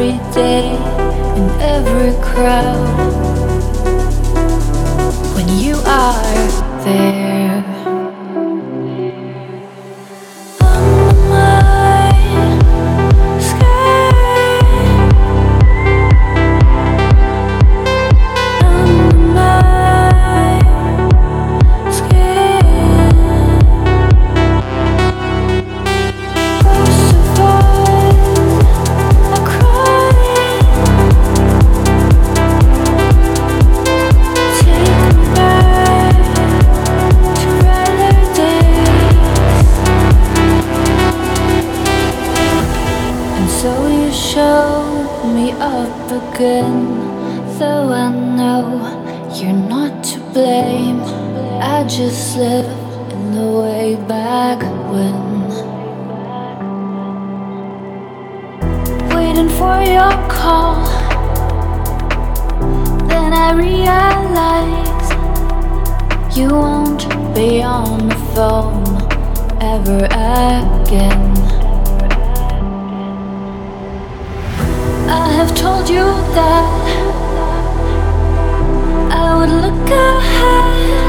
every day, in every crowd. When you are there, under my sky, under my skin. First of all, I cried. Take me back to brighter days. And so you showed me up again, though I know you're not to blame. I just live in the way back when, waiting for your call. Then I realized you won't be on the phone ever again. I have told you that I would look ahead